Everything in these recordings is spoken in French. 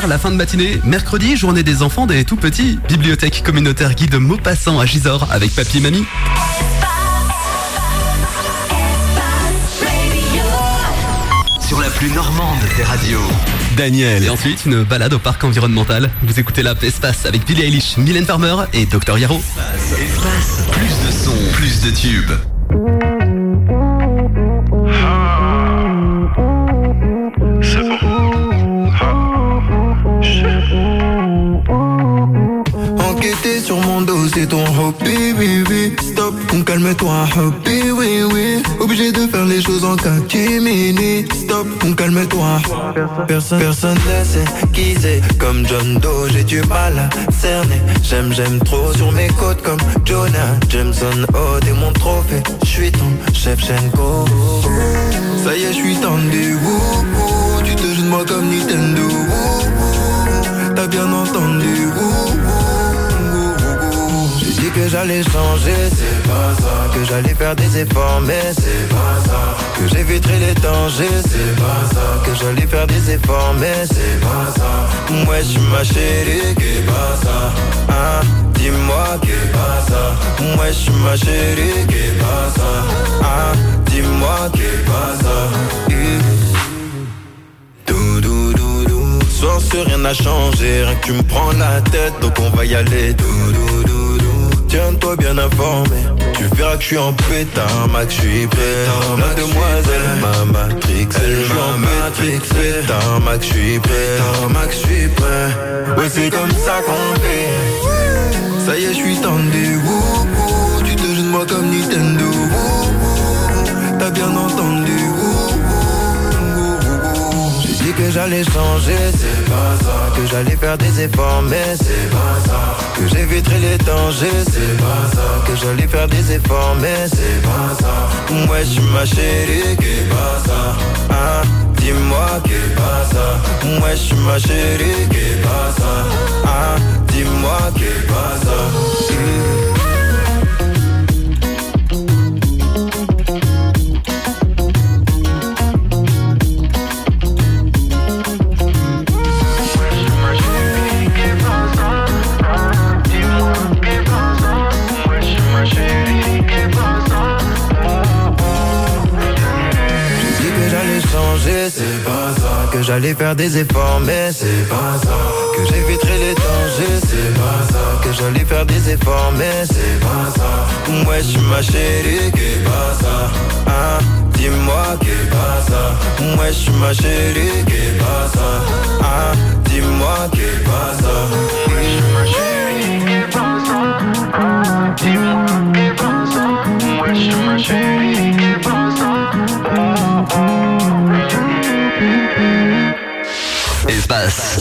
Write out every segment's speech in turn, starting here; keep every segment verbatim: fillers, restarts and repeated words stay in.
vers la fin de matinée. Mercredi, journée des enfants des tout petits. Bibliothèque communautaire guide Maupassant à Gisors avec papy et mamie. Sur la plus normande des radios. Daniel. Et ensuite, une balade au parc environnemental. Vous écoutez la Espace avec Billie Eilish, Mylène Farmer et docteur Yaro. Espace, plus de sons, plus de tubes. C'est bon. Enquêter sur mon dos, c'est ton hobby, oui, oui. Stop, on calme-toi, hobby, oui, oui. Obligé de faire les choses en catimini. Stop, on calme-toi. Personne, personne ne sait qui c'est. Comme John Doe, j'ai du mal à cerner. J'aime, j'aime trop sur mes côtes comme Jonah Jameson. Oh, t'es mon trophée. J'suis ton Shevchenko. Ça y est, j'suis tendu. Wouh, wouh. Tu te joues de moi comme Nintendo. Wouh, wouh. T'as bien entendu. Wouh, wouh. J'ai dit que j'allais changer, c'est pas ça. Que j'allais faire des efforts, mais c'est pas ça. Que j'éviterai les dangers, c'est pas ça. Que j'allais faire des efforts, mais c'est pas ça. Ouais, j'suis ma chérie, qu'est pas ça. Hein, dis-moi qu'est pas ça. Ouais, j'suis ma chérie, qu'est pas ça. Hein, dis-moi qu'est pas ça. Dou dou dou dou. Soir sur rien n'a changé, rien que tu me prends la tête, donc on va y aller. Dou dou dou dou. Tiens-toi bien informé. Tu verras que je suis en pétard, Max, je suis prêt. La demoiselle m'a matrixé. Je suis en matrixé. Pétard, Max, je suis prêt. Max, je suis prêt. Ouais, c'est comme ça qu'on fait. Ça y est, je suis tendu. Wouh, wouh. Tu te joues de moi comme Nintendo. Wouh, wouh. T'as bien entendu. Wouh, j'ai dit que j'allais changer, c'est pas ça. Que j'allais faire des efforts, mais c'est pas ça. Que j'éviterai les dangers, c'est pas ça. Que j'allais faire des efforts, mais c'est pas ça. Ouais, j'suis ma chérie, qu'est pas ça. Hein, dis-moi qu'est pas ça. Ouais, j'suis ma chérie, qu'est pas ça. Hein, dis-moi qu'est pas ça. mmh. C'est pas ça. Que j'allais faire des efforts, mais c'est pas ça. Que j'éviterai les dangers, c'est pas ça. Que j'allais faire des efforts, mais c'est pas ça. Ouais, j'suis ma chérie, qu'est pas ça. Hein, dis-moi qu'est pas ça. Ouais, j'suis ma chérie, qu'est pas ça. Hein, dis-moi qu'est pas ça. Ouais, j'suis ma chérie, qu'est pas ça. Hein, dis-moi qu'est pas ça. Ouais, j'suis ma chérie, qu'est pas ça. Oh, oh. Espace.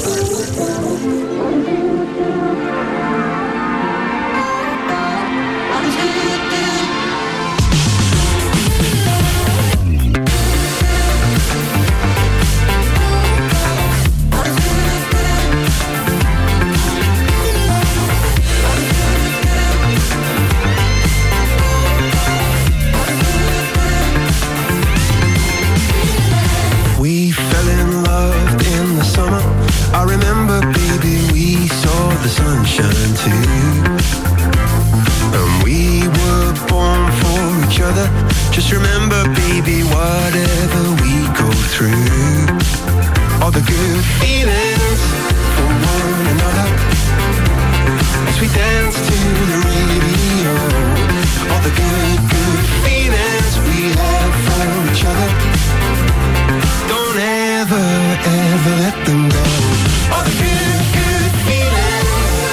We fell in love in the summer. I remember, baby, we saw the sunshine too. And we were born for each other. Just remember, baby, whatever we go through, all the good feelings for one another, as we dance to the radio. All the good, good feelings we have for each other, don't ever, ever let them go. All the good, good feelings.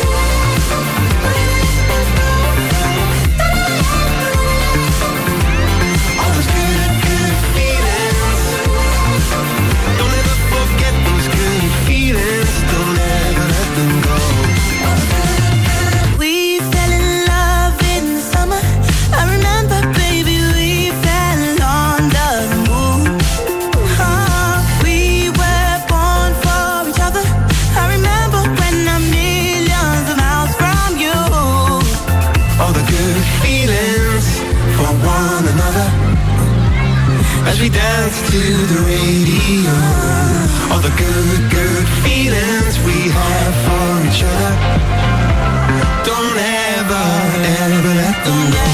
All those good, good feelings. Don't ever forget those good feelings. Don't ever let them go. We fell in love in the summer. I remember, baby, we fell under the moon. Oh, we were born for each other. I remember when I'm millions of miles from you. All the good feelings for one another, as we dance to the radio. all the good, good feelings we have for each other. Don't ever, ever let them go.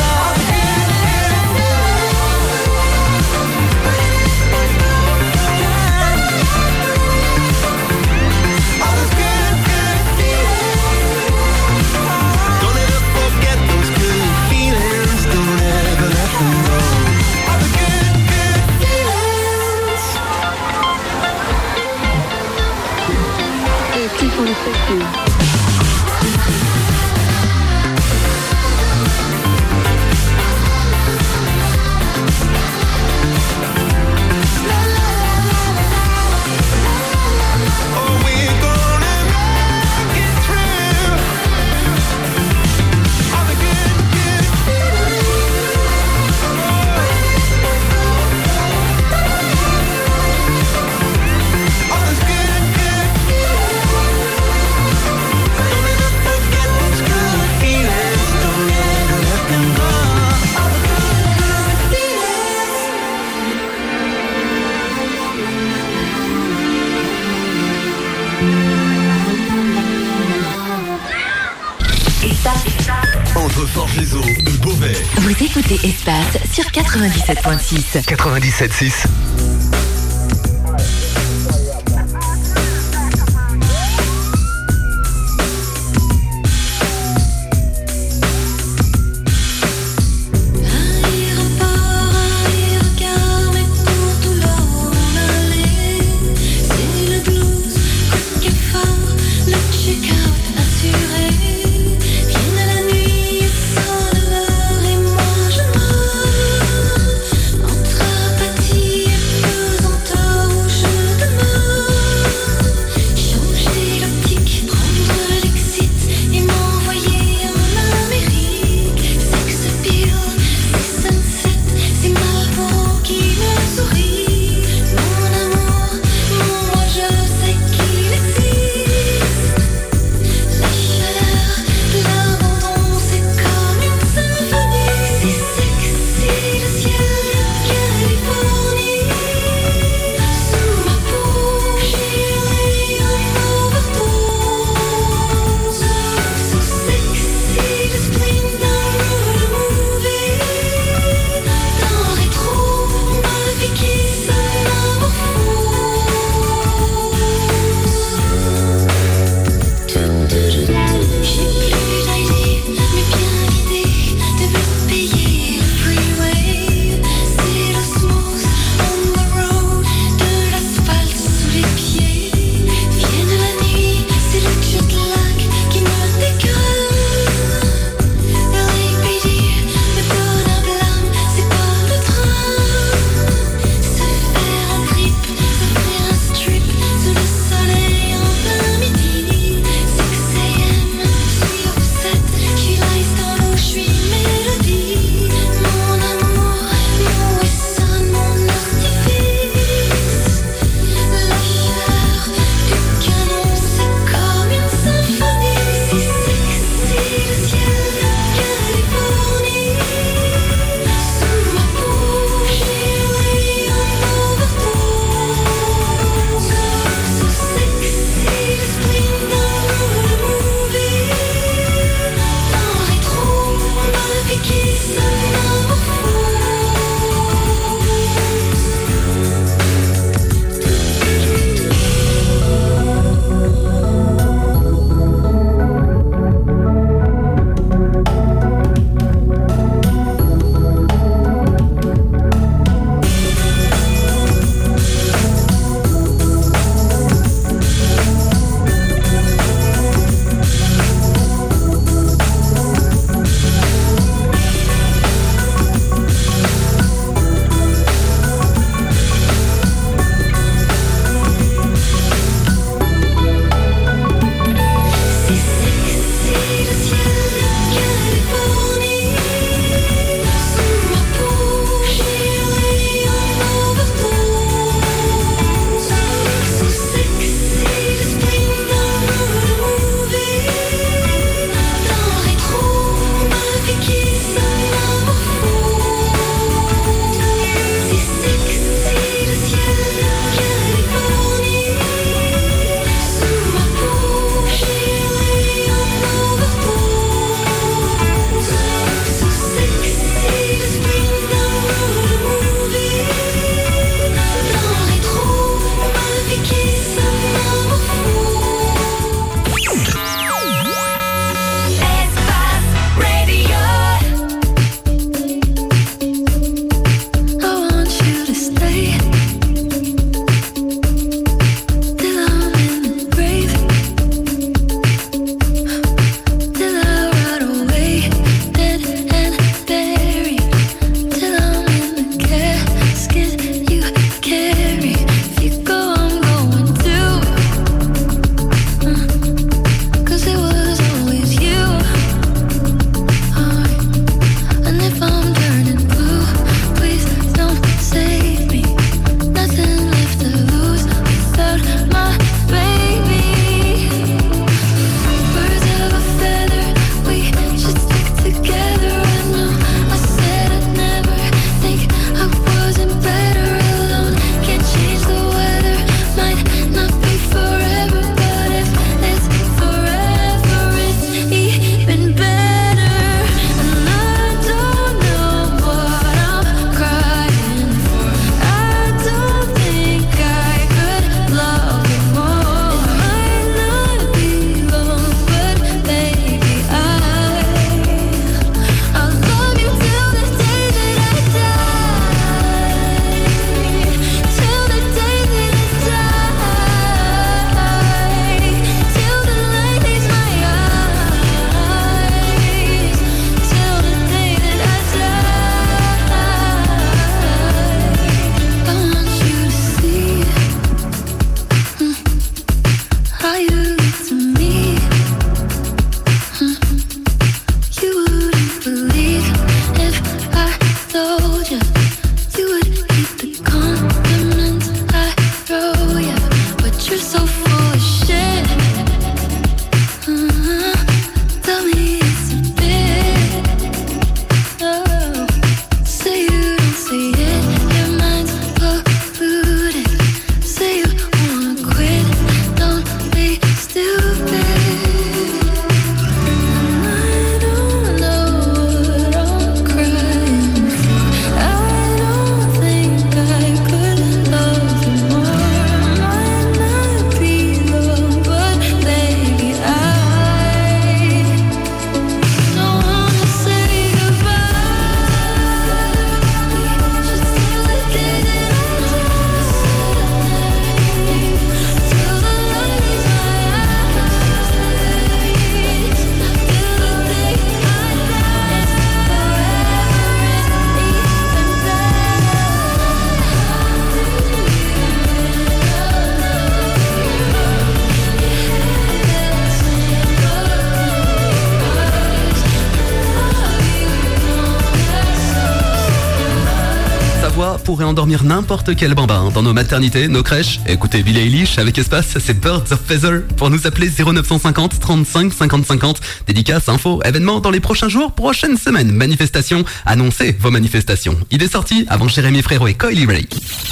Entre Forges-les-Eaux et Beauvais. Vous écoutez Espace sur quatre-vingt-dix-sept virgule six. quatre-vingt-dix-sept virgule six. Entre apathie et voix pourrait endormir n'importe quel bambin dans nos maternités, nos crèches. Écoutez Billie Eilish avec Espace, c'est Birds of Feather pour nous appeler zéro neuf cent cinquante trente-cinq cinquante cinquante. Dédicace, info, événements dans les prochains jours, prochaines semaines, manifestations. Annoncez vos manifestations. Il est sorti avant Jérémy Frérot et Coily Ray.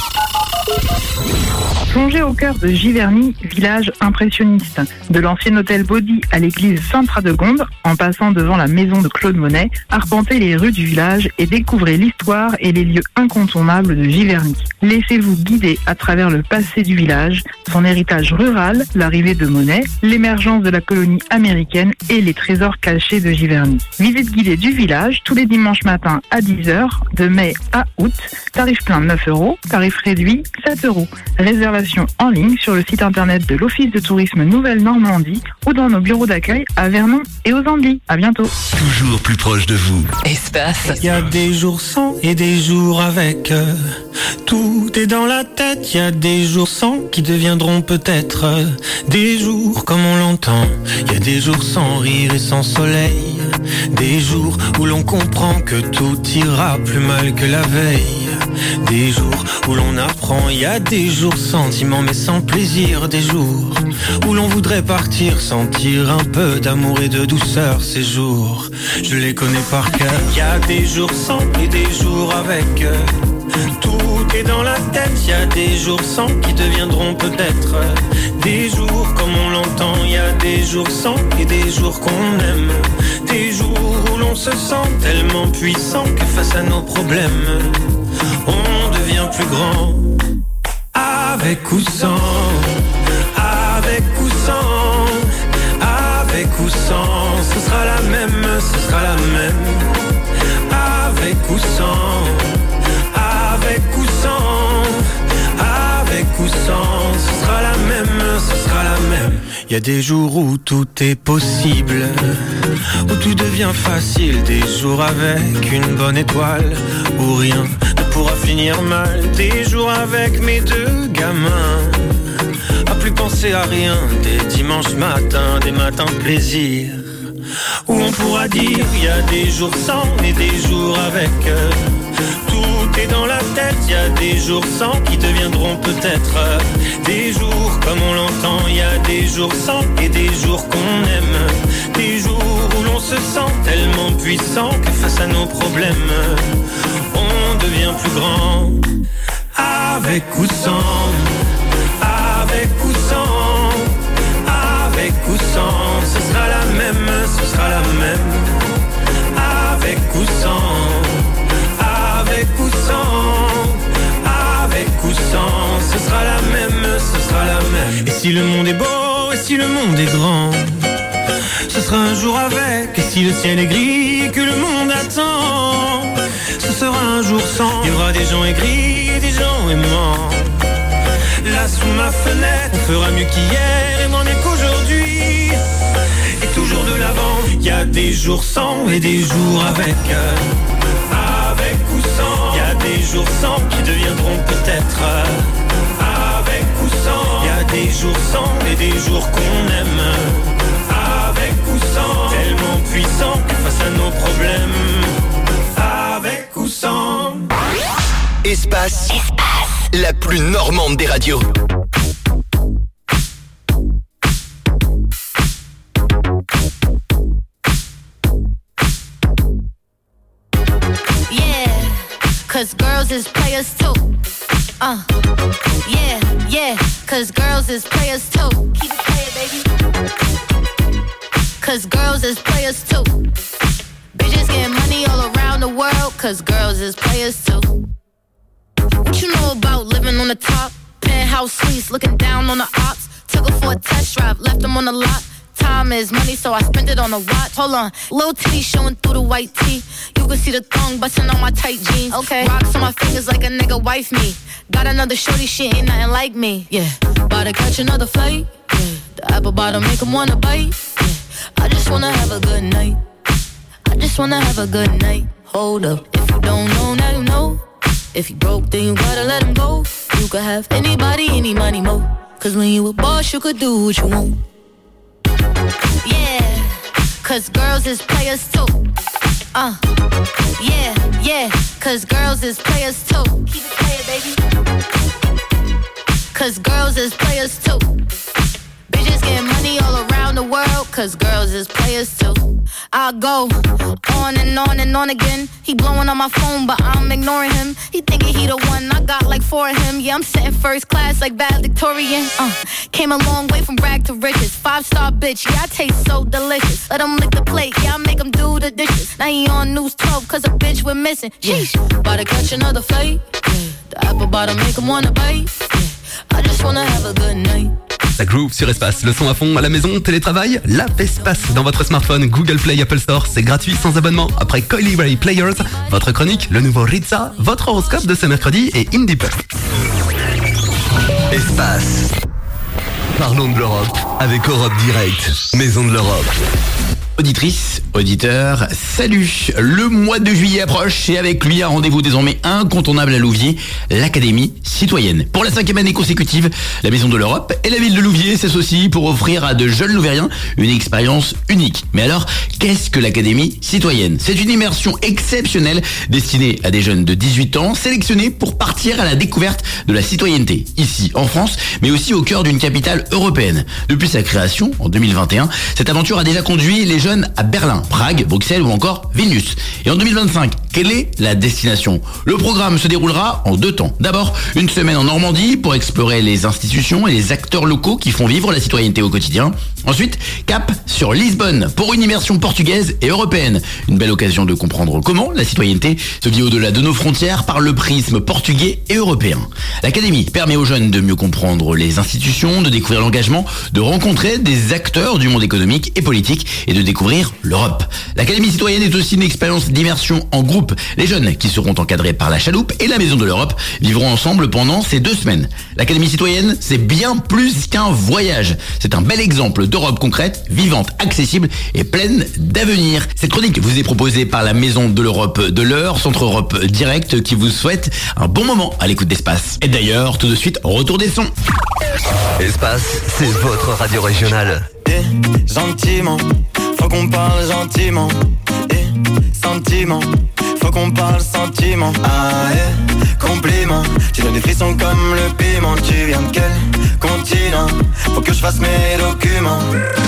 Plongez au cœur de Giverny, village impressionniste. De l'ancien hôtel Body à l'église Sainte-Radegonde, en passant devant la maison de Claude Monet, arpentez les rues du village et découvrez l'histoire et les lieux incontournables de Giverny. Laissez-vous guider à travers le passé du village, son héritage rural, l'arrivée de Monet, l'émergence de la colonie américaine et les trésors cachés de Giverny. Visite guidée du village tous les dimanches matins à dix heures, de mai à août. Tarif plein neuf euros, tarif réduit sept euros. Réservation en ligne sur le site internet de l'Office de tourisme Nouvelle-Normandie ou dans nos bureaux d'accueil à Vernon et aux Andelys. À bientôt. Toujours plus proche de vous. Espace. Il y a des jours sans et des jours avec. euh, Tout est dans la tête. Il y a des jours sans qui deviendront peut-être euh, des jours comme on l'entend. Il y a des jours sans rire et sans soleil. Des jours où l'on comprend que tout ira plus mal que la veille. Des jours où l'on apprend. Il y a des jours sentiments mais sans plaisir. Des jours où l'on voudrait partir, sentir un peu d'amour et de douceur. Ces jours, je les connais par cœur. Il y a des jours sans et des jours avec. euh, Tout est dans la tête. Il y a des jours sans qui deviendront peut-être euh, des jours comme on l'entend. Il y a des jours sans et des jours qu'on aime. Des jours où l'on se sent tellement puissant que face à nos problèmes, on devient plus grand. Avec ou sans, avec ou sans, avec ou sans, ce sera la même, ce sera la même. Avec ou sans, avec ou sans, avec ou sans, ce sera la même, ce sera la même. Il y a des jours où tout est possible, où tout devient facile. Des jours avec une bonne étoile, où rien ne pourra finir mal. Des jours avec mes deux gamins, à plus penser à rien. Des dimanches matins, des matins de plaisir, où on pourra dire il y a des jours sans et des jours avec. Tout est dans la tête, il y a des jours sans qui deviendront peut-être des jours comme on l'entend. Il y a des jours sans et des jours qu'on aime. Des jours où l'on se sent tellement puissant que face à nos problèmes, on devient plus grand. Avec ou sans, avec ou sans, avec ou sans, ce sera la même, ce sera la même. Avec ou sans, avec ou sans, avec ou sans, ce sera la même, ce sera la même. Et si le monde est beau, et si le monde est grand, ce sera un jour avec. Et si le ciel est gris et que le monde attend, ce sera un jour sans. Il y aura des gens aigris et des gens aimants. Là sous ma fenêtre, on fera mieux qu'hier et moins mieux qu'aujourd'hui. Et toujours de l'avant. Il y a des jours sans et des jours avec. Avec ou sans. Il y a des jours sans qui deviendront peut-être avec ou sans. Il y a des jours sans et des jours qu'on aime. Avec ou sans. Tellement puissant que face à nos problèmes, avec ou sans. Espace. Espace. La plus normande des radios. Yeah, cause girls is players too. Uh, yeah, yeah, cause girls is players too. Keep it playing, baby. Cause girls is players too. Bitches getting money all around the world, cause girls is players too. What you know about living on the top? Penthouse suites, looking down on the ops. Took her for a test drive, left them on the lot. Time is money, so I spend it on a watch. Hold on, little titty showing through the white tee. You can see the thong busting on my tight jeans. Okay, rocks on my fingers like a nigga wife me. Got another shorty, she ain't nothing like me. Yeah, about to catch another flight. Yeah, the apple bottom make him wanna bite. Yeah, I just wanna have a good night. I just wanna have a good night. Hold up, if you don't know, now you know. If you broke, then you gotta let him go. You could have anybody, any money, mo. Cause when you a boss, you could do what you want. Yeah, cause girls is players too. Uh, yeah, yeah, cause girls is players too. Keep it playing, baby. Cause girls is players too. Bitches getting money all around the world, cause girls is players too. I go on and on and on again. He blowing on my phone, but I'm ignoring him. He thinking he the one, I got like four of him. Yeah, I'm sitting first class like valedictorian. Uh, came a long way from rag to riches. Five star bitch, yeah, I taste so delicious. Let him lick the plate, yeah, I make him do the dishes. Now he on news twelve, cause a bitch we're missing. Sheesh, about to catch another fight. The apple bottom make him wanna bite. I just wanna have a good night. Ça groove sur Espace, le son à fond à la maison, télétravail, l'app Espace dans votre smartphone, Google Play, Apple Store, c'est gratuit sans abonnement. Après Coily Ray Players, votre chronique, le nouveau Rizza, votre horoscope de ce mercredi et Indie Pop. Espace. Parlons de l'Europe avec Europe Direct, Maison de l'Europe. Auditrice, auditeur, salut. Le mois de juillet approche et avec lui un rendez-vous désormais incontournable à Louviers, l'Académie citoyenne. Pour la cinquième année consécutive, la Maison de l'Europe et la ville de Louviers s'associent pour offrir à de jeunes Louvériens une expérience unique. Mais alors, qu'est-ce que l'Académie citoyenne ? C'est une immersion exceptionnelle destinée à des jeunes de dix-huit ans sélectionnés pour partir à la découverte de la citoyenneté, ici en France, mais aussi au cœur d'une capitale européenne. Depuis sa création, en deux mille vingt et un, cette aventure a déjà conduit les jeunes à Berlin, Prague, Bruxelles ou encore Vilnius. Et en deux mille vingt-cinq, quelle est la destination ? Le programme se déroulera en deux temps. D'abord, une semaine en Normandie pour explorer les institutions et les acteurs locaux qui font vivre la citoyenneté au quotidien. Ensuite, cap sur Lisbonne pour une immersion portugaise et européenne. Une belle occasion de comprendre comment la citoyenneté se vit au-delà de nos frontières par le prisme portugais et européen. L'Académie permet aux jeunes de mieux comprendre les institutions, de découvrir l'engagement, de rencontrer des acteurs du monde économique et politique et de découvrir l'Europe. L'Académie citoyenne est aussi une expérience d'immersion en groupe. Les jeunes qui seront encadrés par la Chaloupe et la Maison de l'Europe vivront ensemble pendant ces deux semaines. L'Académie citoyenne, c'est bien plus qu'un voyage. C'est un bel exemple d'Europe concrète, vivante, accessible et pleine d'avenir. Cette chronique vous est proposée par la Maison de l'Europe de l'Eure, Centre Europe Direct, qui vous souhaite un bon moment à l'écoute d'Espace. Et d'ailleurs, tout de suite, retour des sons. Espace, c'est votre radio régionale. Et gentiment, faut qu'on parle gentiment. Et sentiment, faut qu'on parle sentiment. Ah et compliment, tu donnes des frissons comme le piment. Tu viens de quel continent? Faut que je fasse mes documents.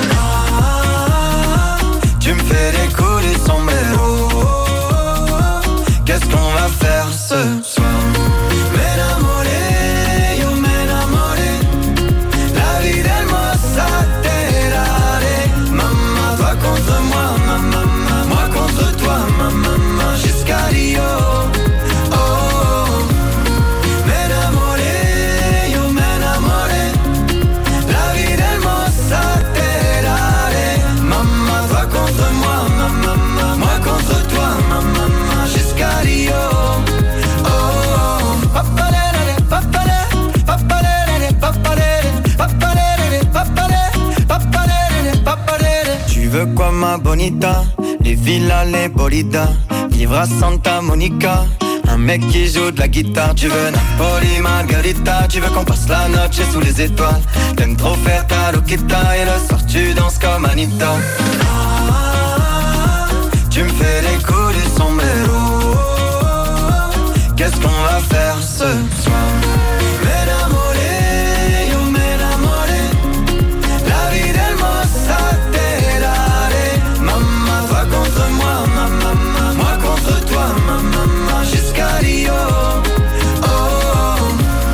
Ah, tu me fais décoller son sombrero. Qu'est-ce qu'on va faire ce soir? M'enamoré, yo m'enamoré. La vie del mozzarella. Maman, toi contre moi, maman, moi contre toi, maman, jusqu'à Rio. Oh, oh. M'enamoré, yo m'enamoré. La vie del mozzarella. Maman, toi contre moi, maman, moi contre toi, maman, jusqu'à Rio. Oh, oh. Papalele, papalele, papalele, papalele, papalele, papalele, papalele, papalele. Tu veux quoi ma bonita? Les villas, les bolidas, vivre à Santa Monica. Un mec qui joue de la guitare. Tu veux Napoli, Margarita. Tu veux qu'on passe la noche sous les étoiles. T'aimes trop faire ta loquita. Et le soir tu danses comme Anita. Ah, tu me fais les coups du sombrero. Qu'est-ce qu'on va faire ce soir? M'enamoré, yo m'enamoré. La vie del mozzarella. Maman, toi contre moi, maman, moi contre toi, maman, jusqu'à Rio. Oh, oh.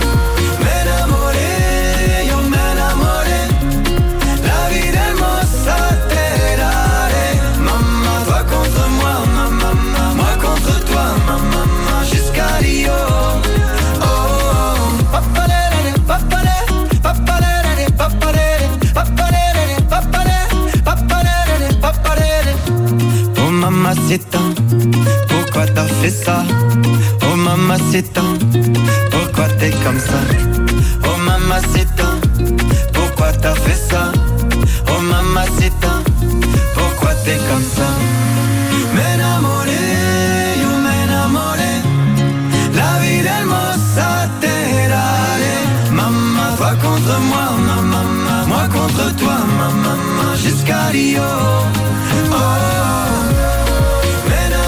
M'enamoré, yo m'enamoré. La vie del mozzarella. Maman, toi contre moi, maman, moi contre toi, maman, jusqu'à Rio. Oh, oh. Papalele, papalele, papalele, papalele, papalele, papalele, papalele, papalele. Oh mamacita, pourquoi t'as fait ça? Oh mamacita, pourquoi t'es comme ça? Oh mamacita, pourquoi t'as fait ça? Oh mamacita, pourquoi t'es comme ça? M'enamoré, yo m'enamoré. La vie del mozzarella. Maman, toi contre moi, maman, moi contre toi, maman, jusqu'à Rio. Oh, oh.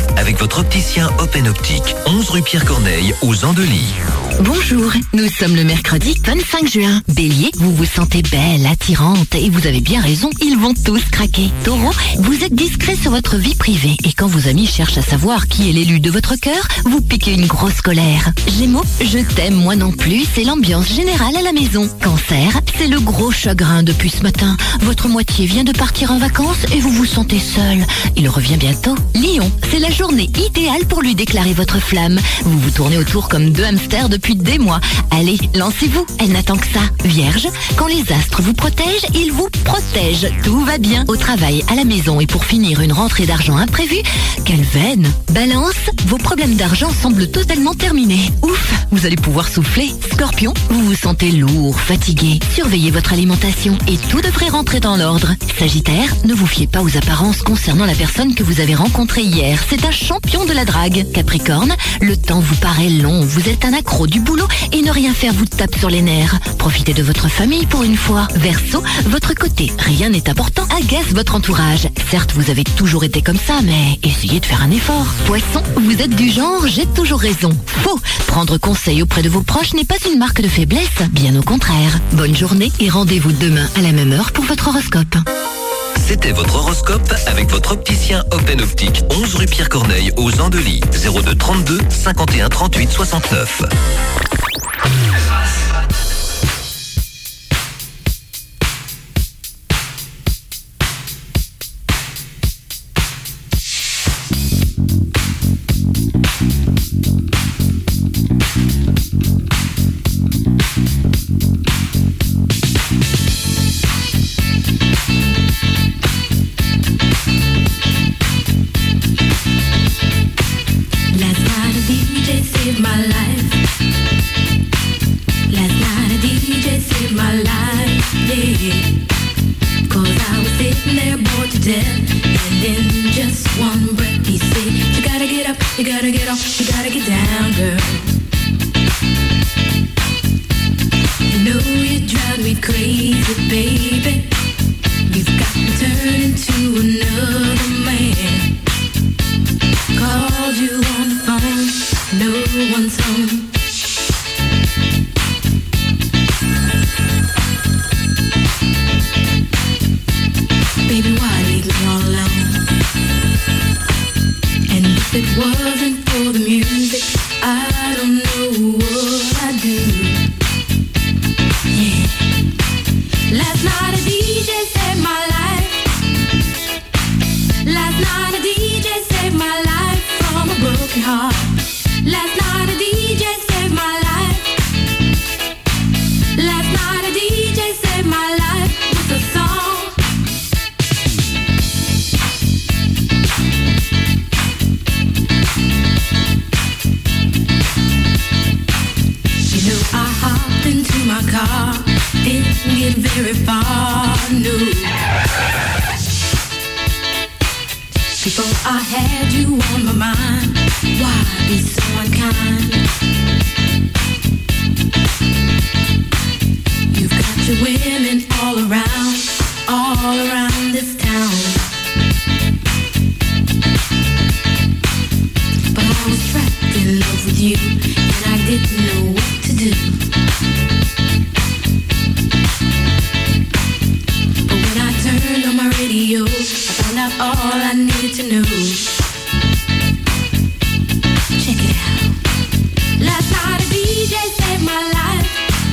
avec votre opticien Open Optique, onze rue Pierre Corneille, aux Andelys. Bonjour, nous sommes le mercredi vingt-cinq juin. Bélier, vous vous sentez belle, attirante et vous avez bien raison, ils vont tous craquer. Taureau, vous êtes discret sur votre vie privée et quand vos amis cherchent à savoir qui est l'élu de votre cœur, vous piquez une grosse colère. Gémeaux, je t'aime moi non plus, c'est l'ambiance générale à la maison. Cancer, c'est le gros chagrin depuis ce matin. Votre moitié vient de partir en vacances et vous vous sentez seul. Il revient bientôt. Lion, c'est la journée idéale pour lui déclarer votre flamme. Vous vous tournez autour comme deux hamsters depuis des mois. Allez, lancez-vous, elle n'attend que ça. Vierge, quand les astres vous protègent, ils vous protègent. Tout va bien au travail, à la maison et pour finir une rentrée d'argent imprévue. Quelle veine. Balance, vos problèmes d'argent semblent totalement terminés. Ouf, vous allez pouvoir souffler. Scorpion, vous vous sentez lourd, fatigué. Surveillez votre alimentation et tout devrait rentrer dans l'ordre. Sagittaire, ne vous fiez pas aux apparences concernant la personne que vous avez rencontrée hier. C'est un champion de la drague. Capricorne, le temps vous paraît long. Vous êtes un accro du boulot et ne rien faire vous tape sur les nerfs. Profitez de votre famille pour une fois. Verseau, votre côté rien n'est important agace votre entourage. Certes, vous avez toujours été comme ça, mais essayez de faire un effort. Poisson, vous êtes du genre j'ai toujours raison. Faux, prendre conseil auprès de vos proches n'est pas une marque de faiblesse, bien au contraire. Bonne journée et rendez-vous demain à la même heure pour votre horoscope. C'était votre horoscope avec votre opticien Open Optique, onze rue Pierre Corneille, aux Andelys, zéro deux trente-deux cinquante et un trente-huit soixante-neuf. Last night a D J saved my life. Last night a D J saved my life, yeah. Cause I was sitting there bored to death, and in just one breath he said, you gotta get up, you gotta get off, you gotta get down, girl. You know you drive me crazy, baby. You've got me turn into another man. Called you on the phone, no one's home. Baby, why leave me all alone? And if it wasn't for the music, I don't know what I'd do. Yeah. Last night a D J saved my life. Last night a D J saved my life from a broken heart. Last night a D J saved my life. Last night a D J saved my life with a song. You know I hopped into my car, didn't get very far, no. Before I had you on my mind, why be so unkind? You've got your women all around, all around this town. But I was trapped in love with you, and I didn't know what to do. But when I turned on my radio, I found out all I needed to know. Check it out. Last night a D J saved my life.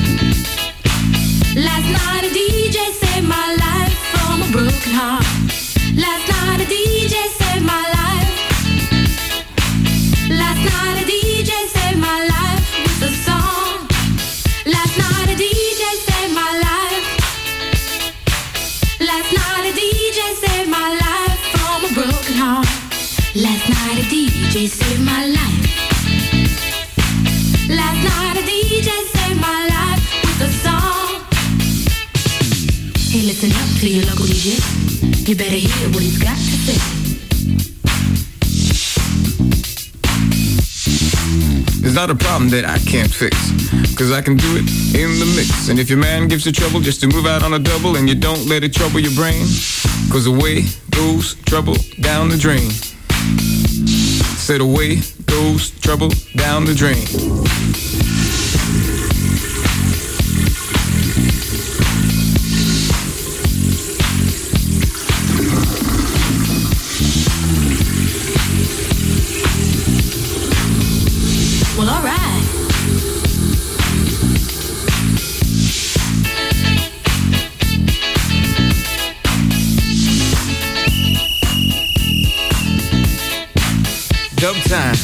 Last night a D J saved my life from a broken heart. Last night a D J saved my life. Last night a D J saved my life with a song. Last night a D J saved my life. Last night a D J saved my life from a broken heart. Last night a D J saved my life. Last night a D J saved my life with a song. Hey, listen up to your local D J. You better hear what he's got to say. It's not a problem that I can't fix, cause I can do it in the mix. And if your man gives you trouble just to move out on a double, and you don't let it trouble your brain, cause away goes trouble down the drain. said away goes trouble down the drain. Well, all right. Dub time.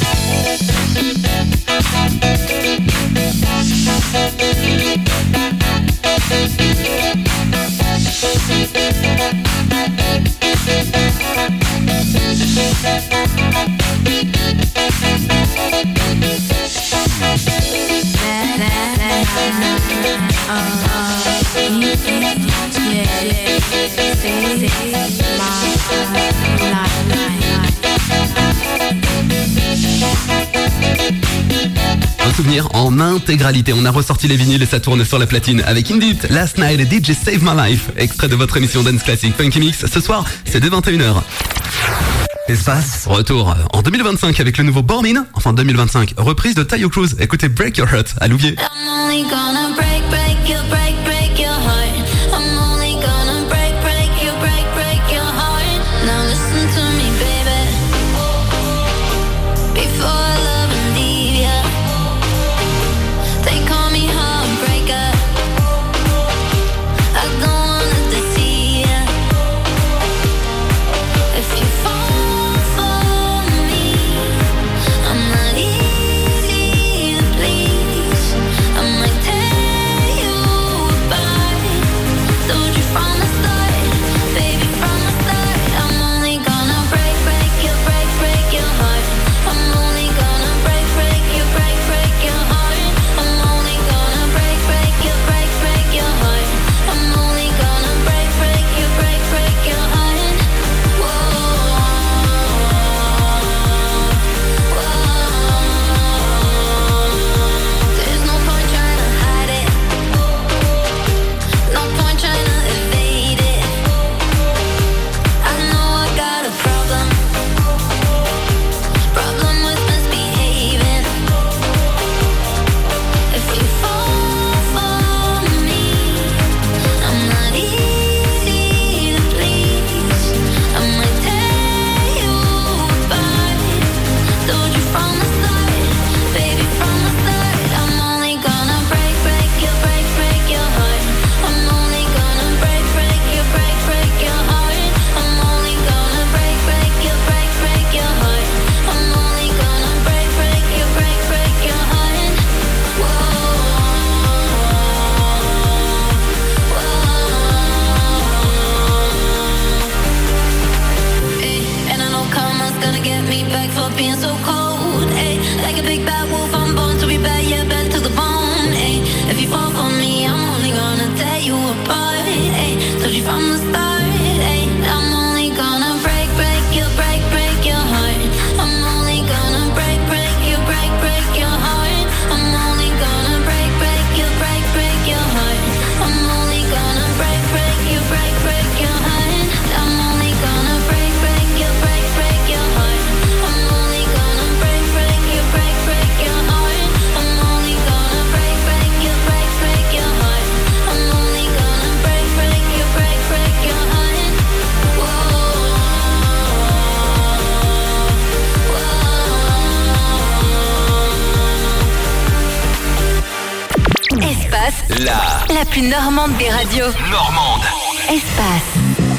Un souvenir en intégralité. On a ressorti les vinyles et ça tourne sur la platine avec Indeed, Last Night et D J Save My Life. Extrait de votre émission Dance Classic Funky Mix. Ce soir, c'est dès vingt et une heures. Espace, retour en deux mille vingt-cinq avec le nouveau Born In. Enfin deux mille vingt-cinq, reprise de Tayo Cruz. Écoutez Break Your Heart à Louviers. I'm only gonna break, break your, break, break your heart. I'm only gonna break, break your, break, break your heart. Now listen to me, baby. Before I love and leave ya, they call me heartbreaker. I don't wanna deceive ya. If you fall for me, I'm not easy to please. I might tear you apart. Told you from the start, baby, from the start. I'm only gonna break, break your, break, break your heart. I'm only gonna break, break your, break, break your heart. I'm only gonna break, break your, break, break your heart. I'm only gonna break, break your, break, break your heart. Whoa, whoa. There's no point trying to hide it. No point trying to evade it. I know I got a problem. Problem with misbehaving. If you fall for me, I'm not easy to please. I might tear you apart. Told you from the start, baby, from the start. I'm only gonna break, break your, break, break your heart. I'm only gonna break, break your, break, break your heart. I'm only gonna break, break your, break, break your heart. I'm only gonna break, break your, break, break your heart. Whoa, whoa. Ay, and I know karma's gonna get me back for being so cold. Ay, like a big bad wolf, I'm born to be bad, yeah, bad to the bone. Ay, if you fall for me, I'm only gonna tear you apart. Ay, told you from the start. Ay, I'm only gonna break, break your, break, break your heart. I'm only gonna break, break your, break, break your heart. I'm only gonna break, break your, break, break your heart. I'm only gonna break, break your, break, break your heart. I'm only gonna break, break your, break, break your heart. I'm only gonna break, break your, break, break your heart. I'm only gonna break, break your, break, break your heart. I'm only gonna break, break your, break, break your heart. Whoa, whoa. Espace, La la plus normande des radios. Normande. Espace.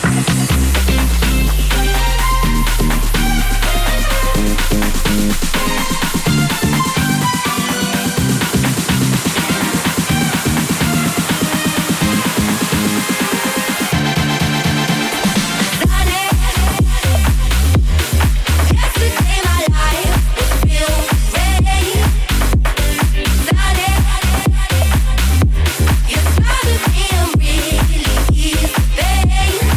Yesterday my life was filled with rain. Your smile became really easy, babe.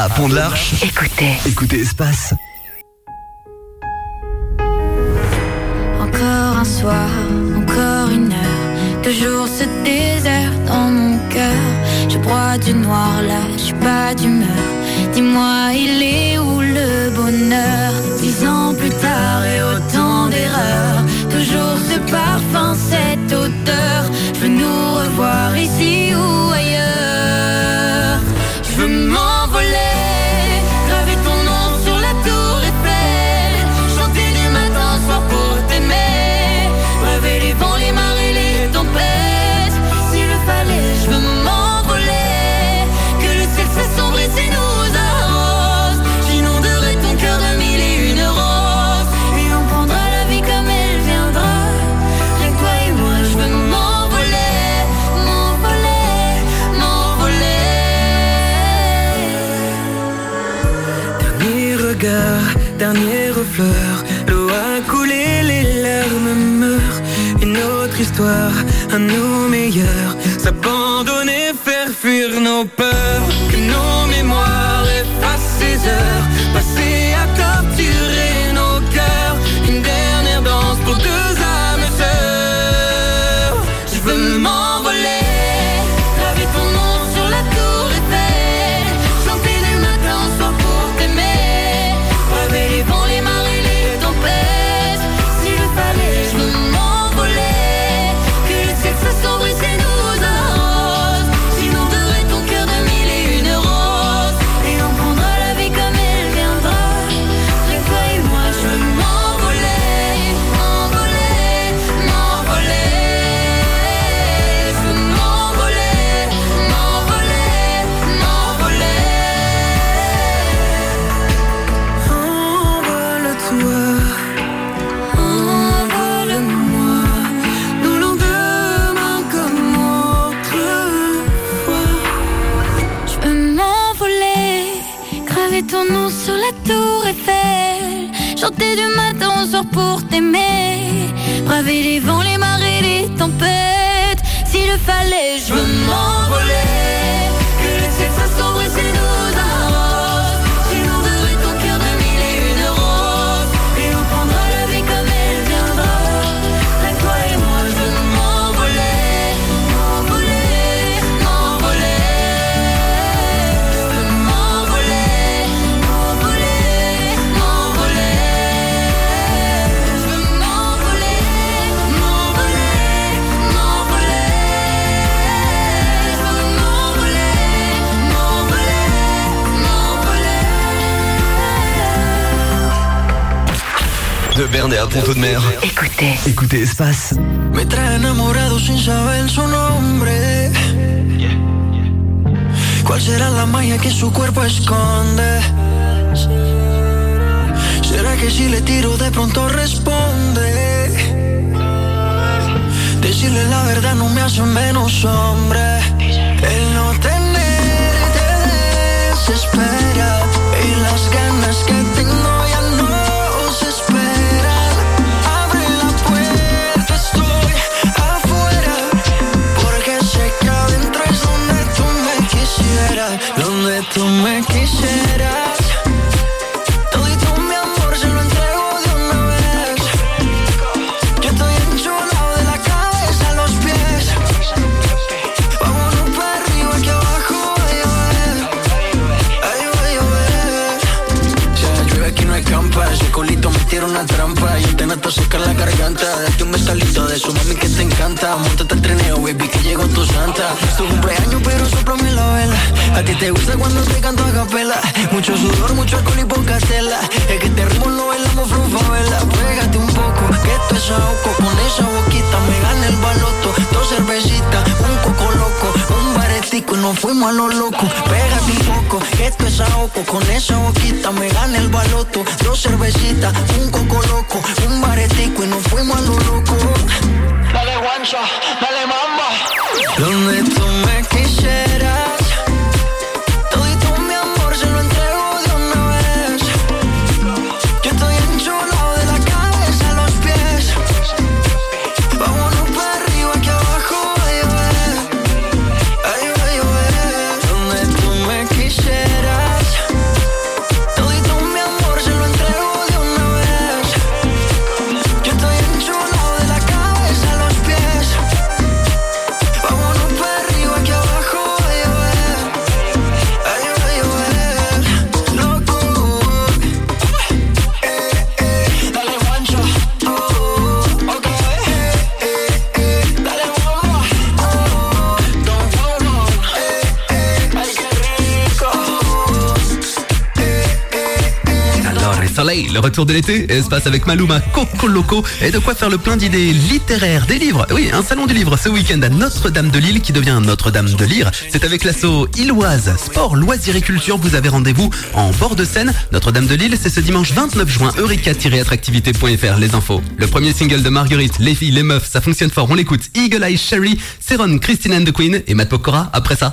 à Pont de l'Arche. Écoutez. Écoutez Espace. Encore un soir, encore une heure, toujours ce désert dans mon cœur. Je broie du noir là, je suis pas d'humeur. Dis-moi, il est où le bonheur? Dix ans plus tard et autant d'erreurs, toujours ce parfum, cette odeur. Je veux nous revoir ici ou ailleurs. Je veux m'envoler, graver ton nom sur la tour Eiffel, chanter du matin au soir pour t'aimer, braver les vents, les marées, les tempêtes. S'il le fallait, je veux m'envoler, que le ciel s'assombrisse et nous arrose. J'inonderai ton cœur de mille et une roses, et on prendra la vie comme elle viendra. Rien que toi et moi, je veux m'envoler, m'envoler, m'envoler. Dernier regard, dernière fleur, l'eau a coulé, les larmes meurent. Une autre histoire, à nos meilleurs, s'abandonner, faire fuir nos peurs. Que nos mémoires effacent ces heures passées à torturer nos cœurs. Une dernière danse pour deux âmes sœurs. Je veux m'envoler, graver ton nom sur la tour Eiffel, chanter du matin au soir pour t'aimer, braver les vents, les marées, les tempêtes. S'il le fallait, je veux m'envoler, que le ciel s'assombrisse et nous arrose. J'inonderai ton cœur de mille et une roses, et on prendra la vie comme elle viendra. Rien que toi et moi, je veux m'envoler, m'envoler, m'envoler. Je veux m'envoler, m'envoler, m'envoler. Envole-toi, envole-moi, nos lendemains comme autrefois. Je veux m'envoler, graver ton nom sur la tour Eiffel, chanter du matin au soir pour t'aimer, braver les vents, les marées, les tempêtes. S'il le fallait, je veux m'envoler, que le ciel s'assombrisse et nous arrose. J'inonderai ton cœur de mille et une roses, et on prendra la vie comme elle viendra. Rien que toi et moi, je veux m'envoler, m'envoler, m'envoler. Je veux m'envoler, m'envoler, m'envoler. Je veux m'envoler, m'envoler, m'envoler. Je veux m'envoler, m'envoler, m'envoler. De Berne à Ponto de Mer. Écoutez. Écoutez Espace. Me trae enamorado sin saber su nombre. ¿Cuál será la magia que su cuerpo esconde? ¿Será que si le tiro de pronto responde? Decirle la verdad no me hace menos hombre. El no tenerte desespera, y las ganas que tengo ya no se esperan. Abre la puerta, estoy afuera, porque sé que adentro es donde tú me quisieras, donde tú me quisieras. Todito mi amor se lo entrego de una vez. Yo estoy enchulado de la cabeza a los pies. Vámonos para arriba que abajo va a llover. Ay, va a llover. Si la llueve aquí no hay campa, ese colito me tira una trampa. Yo te nato seca la garganta. Date un bestalito de su mami que te encanta. Móntate al trineo, baby, que llegó tu santa. Es tu cumpleaños, pero soplame la vela. A ti te gusta cuando te canto a capela. Mucho sudor, mucho alcohol y poca tela. Es que este ritmo lo bailamos from favela. Pégate un poco, que esto es ahogo. Con esa boquita me gana el baloto. Dos cervecitas, un coco loco, un baretico y nos fuimos a lo loco. Pégate un poco, que esto es ahogo. Con esa boquita me gana el baloto. Dos cervecitas, un coco loco, un baretico y nos fuimos a lo loco. Dale guancha, dale mamba. Donde tú me quisieras, todito mi amor se lo entrego de una vez. Yo estoy enchulado de la cabeza a los pies. Vámonos para arriba que abajo va a llover. Ay, va a llover. Donde tú me quisieras, Marley, le retour de l'été, espace avec Maluma, Coco Loco, et de quoi faire le plein d'idées littéraires, des livres. Oui, un salon du livre ce week-end à Notre-Dame-de-Lille qui devient Notre-Dame-de-Lire. C'est avec l'asso Illoise, sport, loisirs et culture. Vous avez rendez-vous en bord de Seine. Notre-Dame-de-Lille, c'est ce dimanche vingt-neuf juin, eureka tiret attractivité point f r, les infos. Le premier single de Marguerite, les filles, les meufs, ça fonctionne fort, on l'écoute. Eagle Eye Cherry, Céron, Christine and the Queen et Matt Pokora après ça.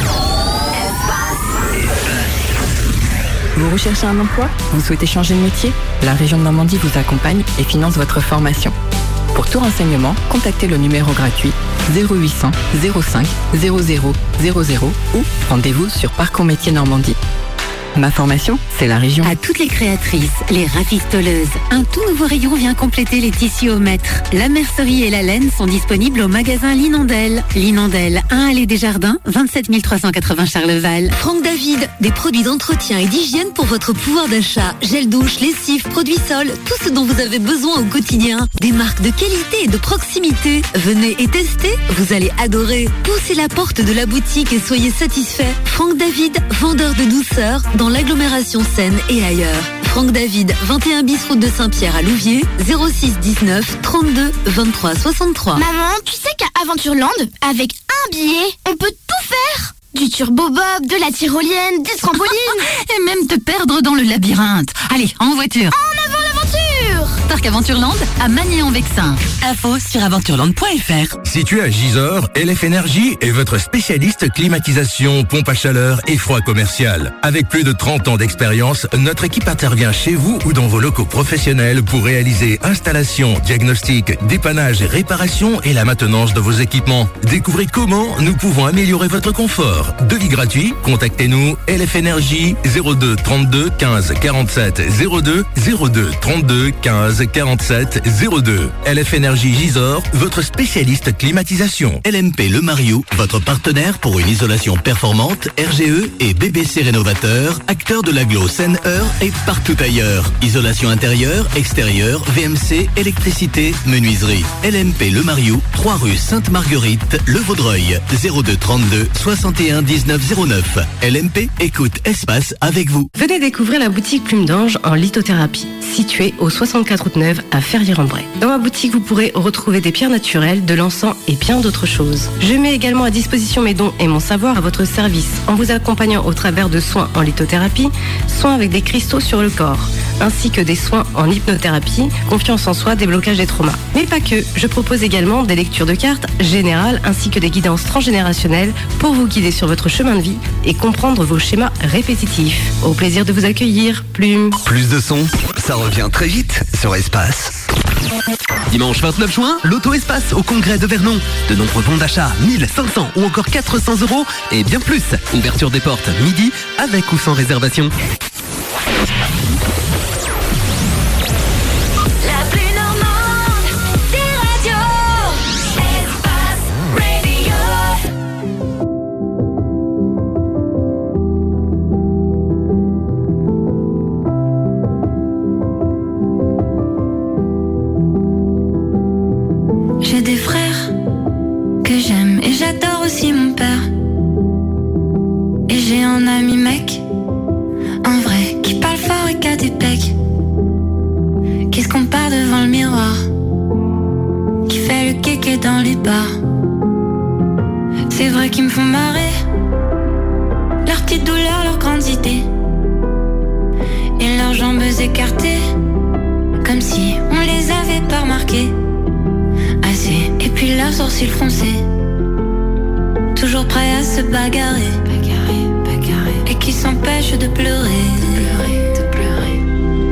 Vous recherchez un emploi? Vous souhaitez changer de métier? La région de Normandie vous accompagne et finance votre formation. Pour tout renseignement, contactez le numéro gratuit zéro huit cents zéro cinq zéro zéro zéro zéro ou rendez-vous sur Parcours Métiers Normandie. Ma formation, c'est la région. À toutes les créatrices, les rafistoleuses, un tout nouveau rayon vient compléter les tissus au mètre. La mercerie et la laine sont disponibles au magasin Linondel. Linondel, un allée des Jardins, vingt-sept mille trois cent quatre-vingts Charleval. Franck David, des produits d'entretien et d'hygiène pour votre pouvoir d'achat. Gel douche, lessive, produits sol, tout ce dont vous avez besoin au quotidien. Des marques de qualité et de proximité. Venez et testez, vous allez adorer. Poussez la porte de la boutique et soyez satisfaits. Franck David, vendeur de douceur dans l'agglomération Seine et ailleurs. Franck David, vingt et un bis route de Saint-Pierre à Louviers, zéro six dix-neuf trente-deux vingt-trois soixante-trois. Maman, tu sais qu'à Aventureland, avec un billet, on peut tout faire. Du turbo-bob, de la tyrolienne, du trampoline. Et même te perdre dans le labyrinthe. Allez, en voiture. En avant l'aventure. Parc Aventureland à Magny-en-Vexin. Info sur aventureland point f r. Situé à Gisors, L F Énergie est votre spécialiste climatisation, pompe à chaleur et froid commercial. Avec plus de trente ans d'expérience, notre équipe intervient chez vous ou dans vos locaux professionnels pour réaliser installation, diagnostic, dépannage, réparation et la maintenance de vos équipements. Découvrez comment nous pouvons améliorer votre confort. Devis gratuit, contactez-nous L F Énergie zéro deux trente-deux quinze quarante-sept zéro deux zéro deux trente-deux quinze quarante-sept zéro deux. L F Énergie Gisors, votre spécialiste climatisation. L M P Le Mariou, votre partenaire pour une isolation performante, R G E et B B C Rénovateur, acteur de l'agglo Seine-Eure et partout ailleurs. Isolation intérieure, extérieure, V M C, électricité, menuiserie. L M P Le Mariou, trois rue Sainte-Marguerite, Le Vaudreuil, zéro deux trente-deux soixante et un dix-neuf zéro neuf. L M P, écoute espace avec vous. Venez découvrir la boutique Plume d'Ange en lithothérapie, située au soixante-quatre route Neuve à Ferrières-en-Bray. Dans ma boutique, vous pourrez retrouver des pierres naturelles, de l'encens et bien d'autres choses. Je mets également à disposition mes dons et mon savoir à votre service en vous accompagnant au travers de soins en lithothérapie, soins avec des cristaux sur le corps, ainsi que des soins en hypnothérapie, confiance en soi, déblocage des traumas. Mais pas que, je propose également des lectures de cartes générales ainsi que des guidances transgénérationnelles pour vous guider sur votre chemin de vie et comprendre vos schémas répétitifs. Au plaisir de vous accueillir, Plume. Plus de son, ça revient très vite sur Espace. Dimanche vingt-neuf juin, l'auto-espace au congrès de Vernon. De nombreux bons d'achat, mille, cinq cents ou encore quatre cents euros et bien plus. Ouverture des portes midi avec ou sans réservation. J'ai des frères que j'aime et j'adore aussi mon père. Et j'ai un ami mec, un vrai, qui parle fort et qui a des pecs, qui se compare devant le miroir, qui fait le kéké dans les bars. C'est vrai qu'ils me font marrer, leurs petites douleurs, leurs grandes idées, et leurs jambes écartées, comme si on les avait pas remarquées. Assez, et puis leurs sourcils froncés, toujours prêts à se bagarrer, bagarrer, bagarrer, et qui s'empêchent de pleurer, de pleurer, de pleurer.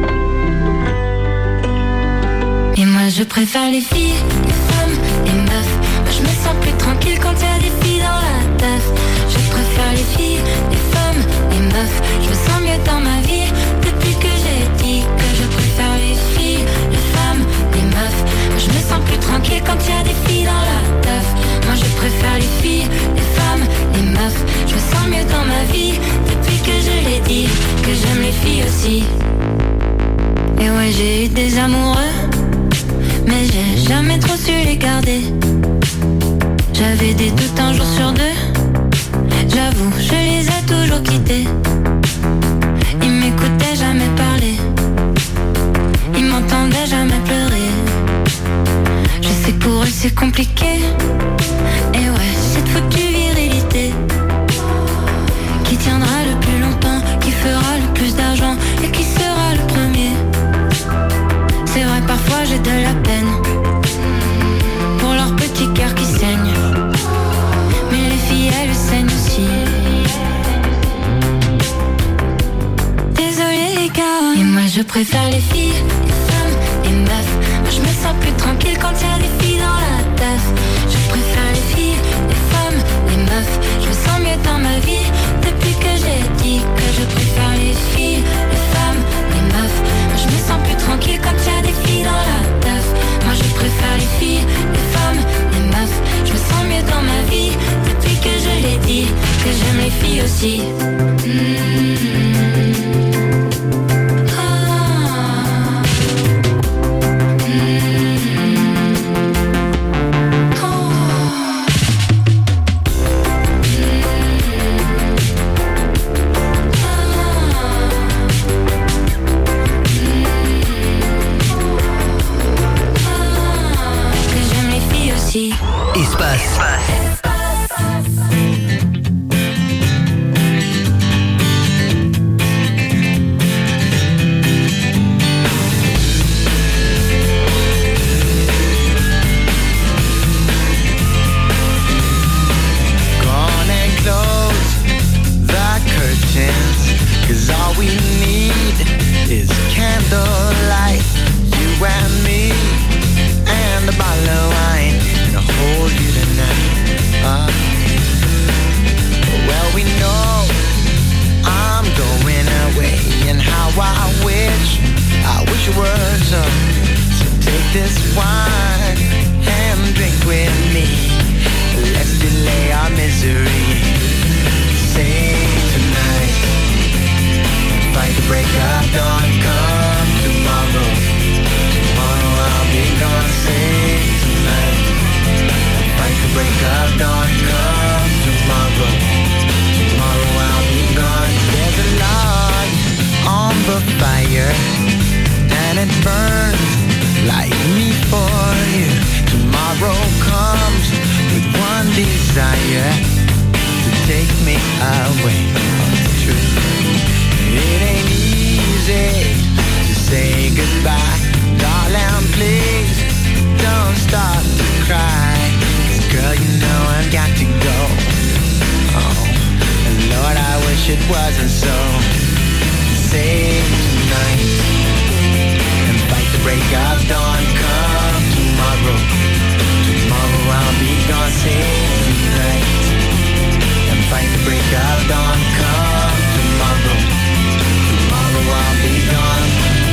Et moi je préfère les filles, les femmes, les meufs. Moi je me sens plus tranquille quand y a des filles dans la teuf. Je préfère les filles, les femmes, les meufs. Je me sens mieux dans ma vie depuis que j'ai dit que je préfère les filles, les femmes, les meufs. Moi je me sens plus tranquille quand y a des filles dans la teuf. Moi je préfère les filles, les femmes, les meufs. Je me sens mieux dans ma vie depuis que je l'ai dit, que j'aime les filles aussi. Et ouais, j'ai eu des amoureux, mais j'ai jamais trop su les garder. J'avais des doutes un jour sur deux, j'avoue, je les ai toujours quittés. Ils m'écoutaient jamais parler, jamais pleuré. Je sais que pour eux c'est compliqué. Et ouais, cette foutue virilité qui tiendra le plus longtemps, qui fera le plus d'argent et qui sera le premier. C'est vrai, parfois j'ai de la peine pour leur petit cœur qui saigne. Mais les filles elles saignent aussi. Désolée les gars, et moi je préfère les filles, les femmes, les meufs. Moi je me sens plus tranquille quand y'a des filles dans la taf. Je préfère les filles, les femmes, les meufs. Je me sens mieux dans ma vie depuis que j'ai dit que je préfère les filles, les femmes, les meufs. Moi je me sens plus tranquille quand y'a des filles dans la taf. Moi je préfère les filles, les femmes, les meufs. Je me sens mieux dans ma vie depuis que je l'ai dit que j'aime les filles aussi. Mmh. Espace. Gone and close the curtains, 'cause all we need is candlelight, you and me, and a bottle of wine, and a hold you tonight. Uh, well, we know I'm going away, and how I wish, I wish it were so. So take this wine and drink with me. Let's delay our misery. Sing tonight, fight the break of dawn. Come tomorrow, tomorrow I'll be gone. Sing tonight, fight the break of dawn. Come tomorrow, tomorrow I'll be gone. There's a log on the fire, and it burns like me for you. Tomorrow comes with one desire, to take me away from the truth. It ain't easy to say goodbye, darling, please don't start to cry. 'Cause girl, you know I've got to go. Oh, and Lord, I wish it wasn't so. Save tonight and fight the break of dawn. Come tomorrow, tomorrow I'll be gone. Save tonight and fight the break of dawn. Come tomorrow, tomorrow I'll be gone.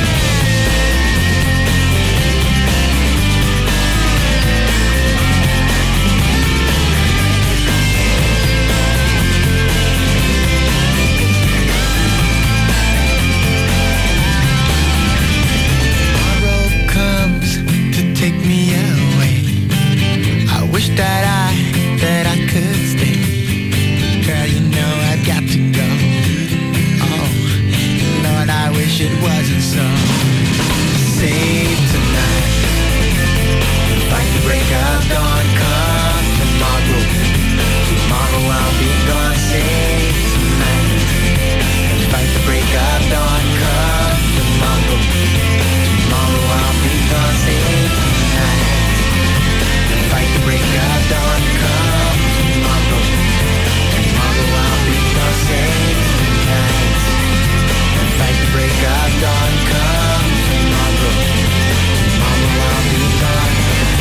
Wish that I, that I could stay. Girl, you know I've got to go. Oh, Lord, I wish it wasn't so. Save tonight, fight the break of dawn. Come tomorrow, tomorrow I'll be gone. Save tonight, fight the break of dawn. Come tomorrow, tomorrow I'll be gone. Save tonight, fight the break of dawn. Come tomorrow, tomorrow I'll be gone. Save tonight, fight the break of dawn. Come tomorrow, tomorrow I'll be gone.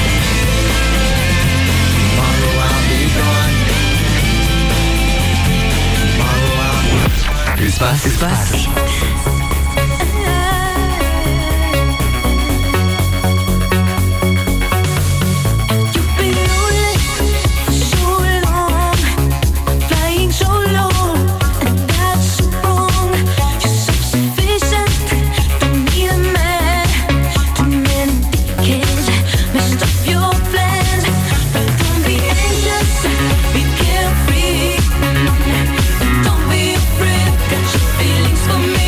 Tomorrow I'll be gone. Tomorrow I'll be gone. Espace. Espace. For me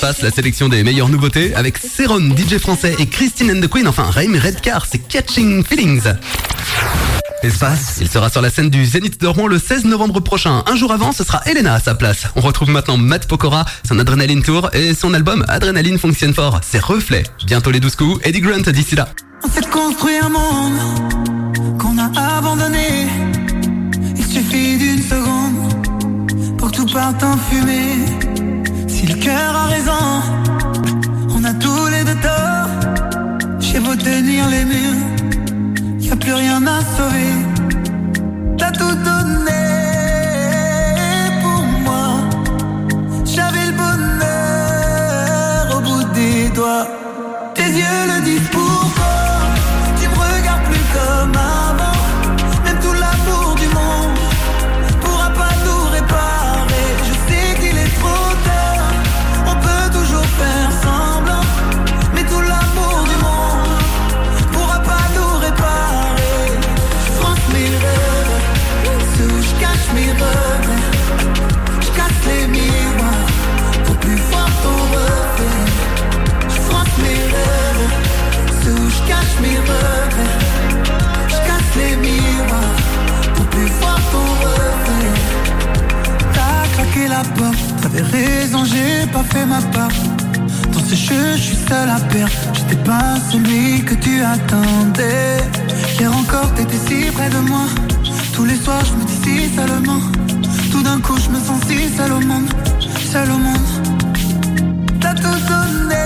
Espace, la sélection des meilleures nouveautés avec Céron, D J français et Christine and the Queen, enfin Raimi Redcar, c'est Catching Feelings. Espace, il sera sur la scène du Zénith de Rouen le seize novembre prochain. Un jour avant, ce sera Elena à sa place. On retrouve maintenant Matt Pokora, son Adrenaline Tour et son album Adrénaline fonctionne fort. C'est Reflet. Bientôt les douze coups, Eddie Grant d'ici là. On s'est construit un monde qu'on a abandonné. Il suffit d'une seconde pour que tout parte en fumée. Si le cœur a raison, on a tous les deux tort. J'ai beau tenir les murs, y'a plus rien à sauver. T'as tout donné pour moi. J'avais le bonheur au bout des doigts. Tes yeux le disent pourquoi. Tu me regardes plus comme avant. Même tout l'amour du monde pourra pas nous réparer. Je sais qu'il est trop tard. On peut toujours faire semblant. Mais tout l'amour du monde pourra pas nous réparer. Je France mes rêves, ceux où je cache mes regrets. Je casse les miroirs pour plus voir ton reflet. Je France mes rêves, ceux où je cache mes regrets. Je casse les miroirs pour plus voir ton reflet. T'as claqué la porte, t'avais raison, j'ai pas fait ma part. Dans ce jeu, je suis seul à perdre. J'étais pas celui que tu attendais. Hier encore, t'étais si près de moi. Tous les soirs, je me dis si seulement. Tout d'un coup, je me sens si seul au monde. Seul au monde. T'as tout donné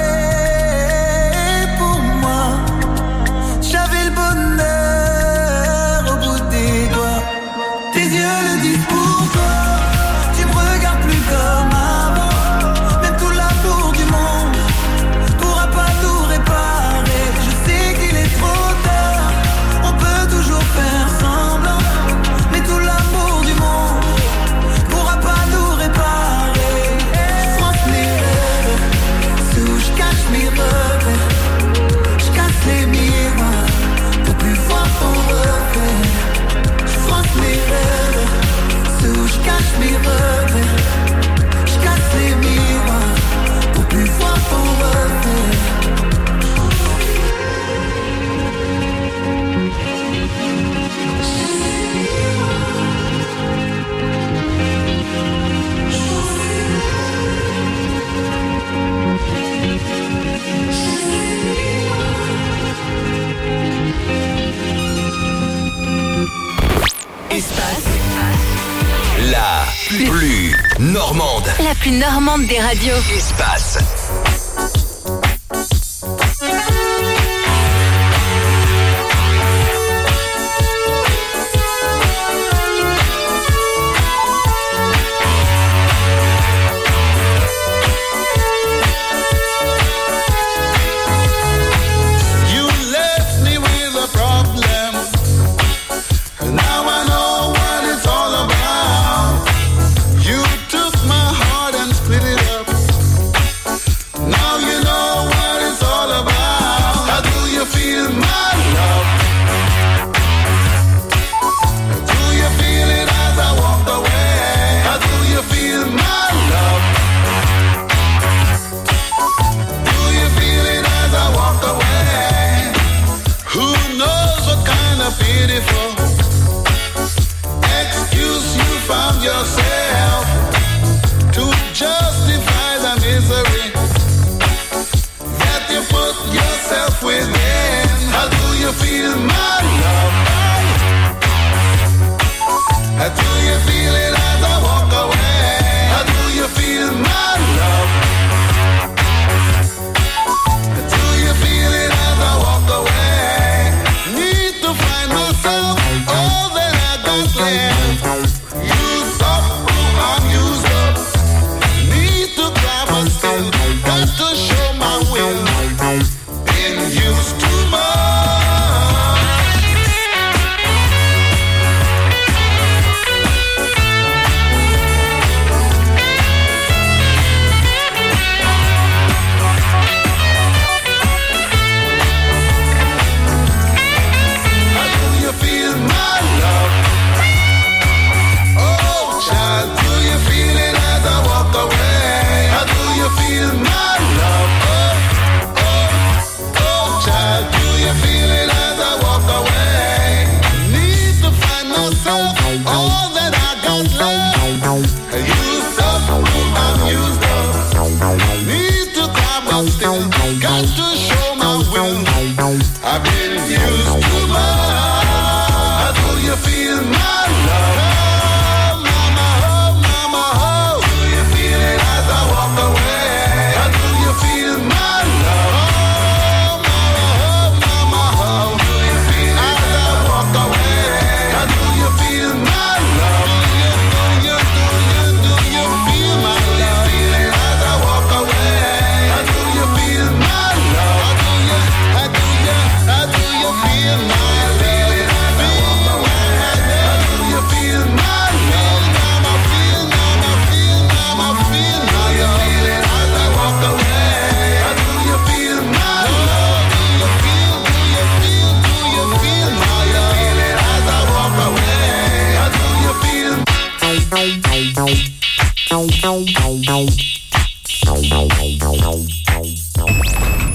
pour moi. J'avais le bonheur au bout des doigts. Tes yeux le disent pourquoi. Tu me regardes plus comme avant. Même tout l'amour du monde pourra pas tout réparer. Je sais qu'il est trop tard. On peut toujours faire semblant. Mais tout l'amour du monde pourra pas nous réparer. Je France mes rêves, ceux où je cache mes regrets. Je casse les miroirs pour plus voir ton reflet. Je France mes rêves, ceux où je cache mes regrets. Je casse les miroirs pour plus voir ton reflet. La plus normande. La plus normande des radios. Espace. You left me with a problem. Now I know what it's all about. You took my heart and split it up. got to show my will. I've been